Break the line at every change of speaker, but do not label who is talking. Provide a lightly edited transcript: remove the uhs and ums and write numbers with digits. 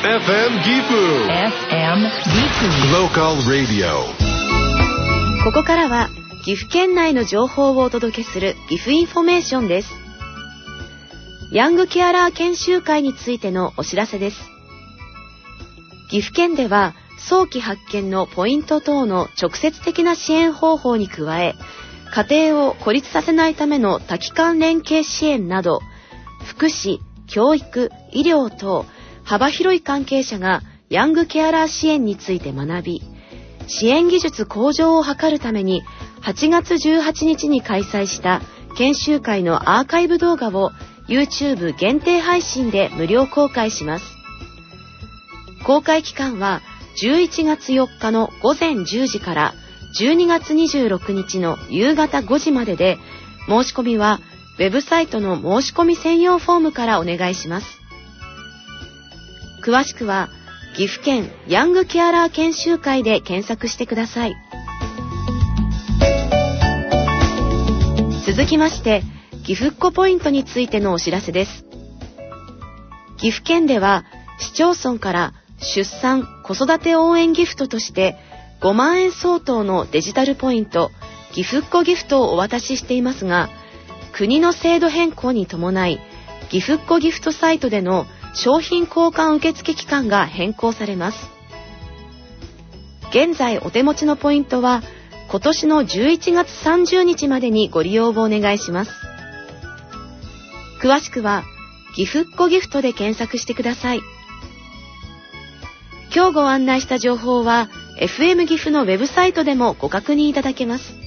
FM Gifu Local Radio。
ここからは岐阜県内の情報をお届けする岐阜インフォメーションです。ヤングケアラー研修会についてのお知らせです。岐阜県では早期発見のポイント等の直接的な支援方法に加え、家庭を孤立させないための多機関連携支援など、福祉、教育、医療等幅広い関係者がヤングケアラー支援について学び、支援技術向上を図るために8月18日に開催した研修会のアーカイブ動画を YouTube 限定配信で無料公開します。公開期間は11月4日の午前10時から12月26日の夕方5時までで、申し込みはウェブサイトの申し込み専用フォームからお願いします。詳しくは岐阜県ヤングケアラー研修会で検索してください。続きまして岐阜っ子ポイントについてのお知らせです。岐阜県では市町村から出産・子育て応援ギフトとして5万円相当のデジタルポイント岐阜っ子ギフトをお渡ししていますが、国の制度変更に伴い岐阜っ子ギフトサイトでの商品交換受付期間が変更されます。現在お手持ちのポイントは今年の11月30日までにご利用をお願いします。詳しくは岐阜っ子ギフトで検索してください。今日ご案内した情報は FM 岐阜のウェブサイトでもご確認いただけます。